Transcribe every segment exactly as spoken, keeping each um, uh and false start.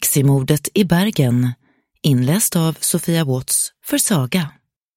Taximordet i Bergen, inläst av Sofia Watts för Saga.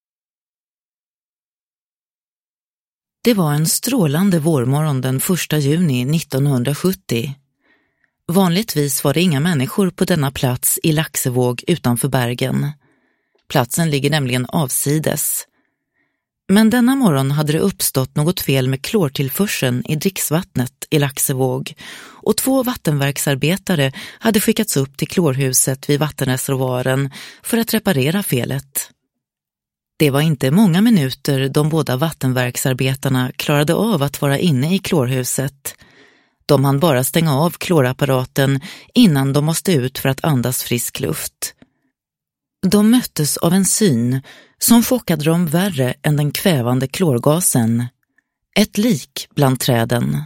Det var en strålande vårmorgon den första juni nittonhundrasjuttio. Vanligtvis var det inga människor på denna plats i Laxevåg utanför Bergen. Platsen ligger nämligen avsides. Men denna morgon hade det uppstått något fel med klortillförseln i dricksvattnet i Laxevåg och två vattenverksarbetare hade skickats upp till klorhuset vid vattenreservoaren för att reparera felet. Det var inte många minuter de båda vattenverksarbetarna klarade av att vara inne i klorhuset. De hann bara stänga av klorapparaten innan de måste ut för att andas frisk luft. De möttes av en syn som chockade dem värre än den kvävande klorgasen. Ett lik bland träden.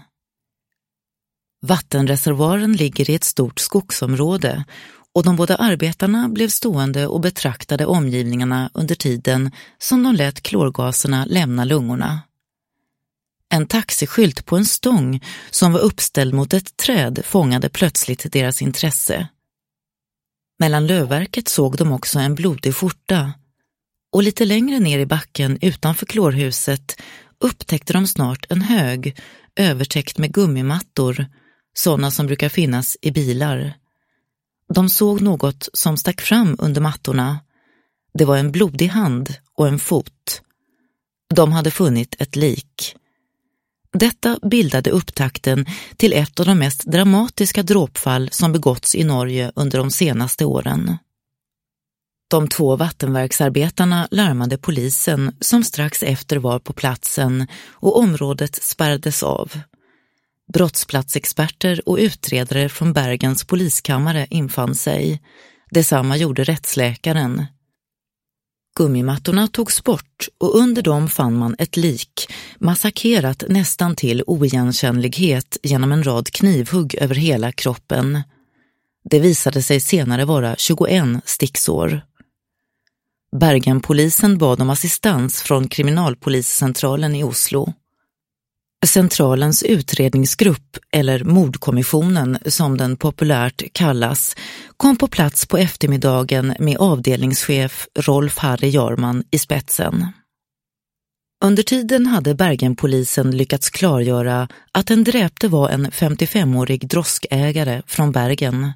Vattenreservoaren ligger i ett stort skogsområde och de båda arbetarna blev stående och betraktade omgivningarna under tiden som de lät klorgaserna lämna lungorna. En taxiskylt på en stång som var uppställd mot ett träd fångade plötsligt deras intresse. Mellan lövverket såg de också en blodig skjorta och lite längre ner i backen utanför klorhuset upptäckte de snart en hög övertäckt med gummimattor, sådana som brukar finnas i bilar. De såg något som stack fram under mattorna. Det var en blodig hand och en fot. De hade funnit ett lik. Detta bildade upptakten till ett av de mest dramatiska dråpfall som begåtts i Norge under de senaste åren. De två vattenverksarbetarna larmade polisen som strax efter var på platsen och området spärrades av. Brottsplatsexperter och utredare från Bergens poliskammare infann sig. Detsamma gjorde rättsläkaren. Gummimattorna togs bort och under dem fann man ett lik, massakerat nästan till oigenkännlighet genom en rad knivhugg över hela kroppen. Det visade sig senare vara tjugoett sticksår. Bergenpolisen bad om assistans från kriminalpoliscentralen i Oslo. Centralens utredningsgrupp, eller mordkommissionen som den populärt kallas, kom på plats på eftermiddagen med avdelningschef Rolf Harry Jarman i spetsen. Under tiden hade Bergenpolisen lyckats klargöra att den dräpte var en femtiofemårig droskägare från Bergen.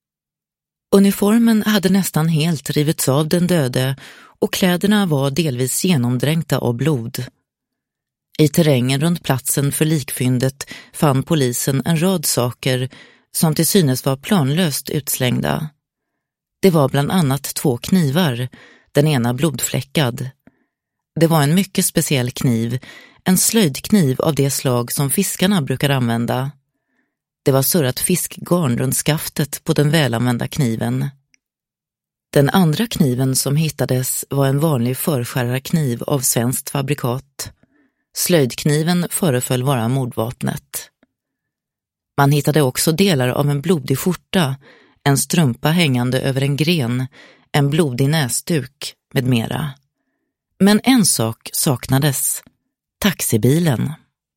Uniformen hade nästan helt rivits av den döde och kläderna var delvis genomdränkta av blod. I terrängen runt platsen för likfyndet fann polisen en rad saker som till synes var planlöst utslängda. Det var bland annat två knivar, den ena blodfläckad. Det var en mycket speciell kniv, en slöjdkniv av det slag som fiskarna brukar använda. Det var surrat fiskgarn runt skaftet på den välanvända kniven. Den andra kniven som hittades var en vanlig förskärarkniv av svenskt fabrikat. Slöjdkniven föreföll vara mordvapnet. Man hittade också delar av en blodig skjorta, en strumpa hängande över en gren, en blodig näsduk med mera. Men en sak saknades: taxibilen.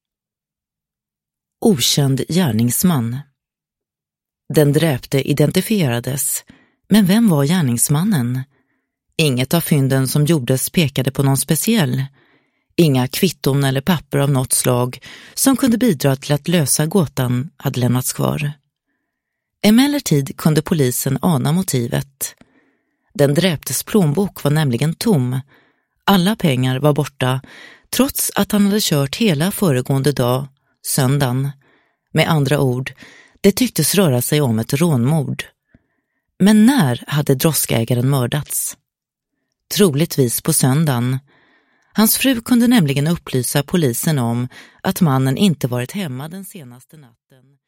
Okänd gärningsman. Den dräpte identifierades, men vem var gärningsmannen? Inget av fynden som gjordes pekade på någon speciell. Inga kvitton eller papper av något slag som kunde bidra till att lösa gåtan hade lämnats kvar. Emellertid kunde polisen ana motivet. Den dräptes plånbok var nämligen tom. Alla pengar var borta, trots att han hade kört hela föregående dag, söndagen. Med andra ord, det tycktes röra sig om ett rånmord. Men när hade droskägaren mördats? Troligtvis på söndagen. Hans fru kunde nämligen upplysa polisen om att mannen inte varit hemma den senaste natten.